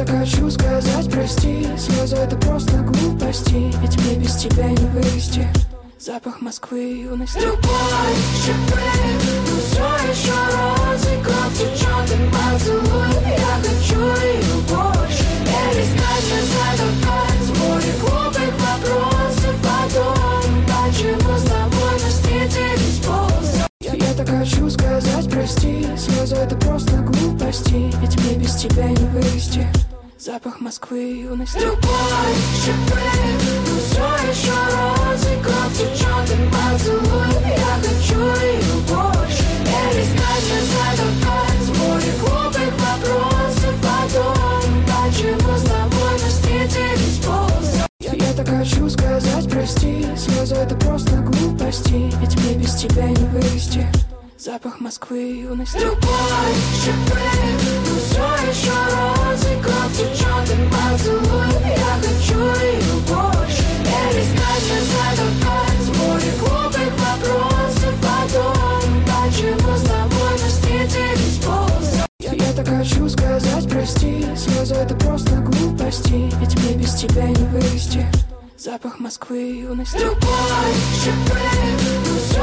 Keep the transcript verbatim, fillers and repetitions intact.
так хочу сказать прости. Слезы это просто глупости, ведь мне без тебя не вырасти. Запах Москвы и юности. Любовь, шипы, ну все еще розы, кофе, черный поцелуй. Я хочу ее больше, перестать не задавать море глупых вопросов. Потом, почему с тобой мы встретились поздно? Я, я так хочу сказать прости. Слезы это просто глупости, ведь мне без тебя не вырасти. Запах Москвы и юности. Любовь, шипы, ну все еще розы, кофе, черный поцелуй. Я хочу ее больше, перестать не задавать море глупых вопросов. Потом, почему с тобой мы встретились поздно? Я, я так хочу сказать прости. Слезы это просто глупости, ведь мне без тебя не вырасти. Запах Москвы и юности. Любовь, шипы, ну все еще розы, кофе, черный поцелуй. Я хочу ее больше, перестать не задавать море глупых вопросов. Потом, почему с тобой мы встретились поздно? Я, я так хочу сказать прости. Слезы это просто глупости, ведь мне без тебя не вырасти. Запах Москвы и юности. Любовь, шипы, ну все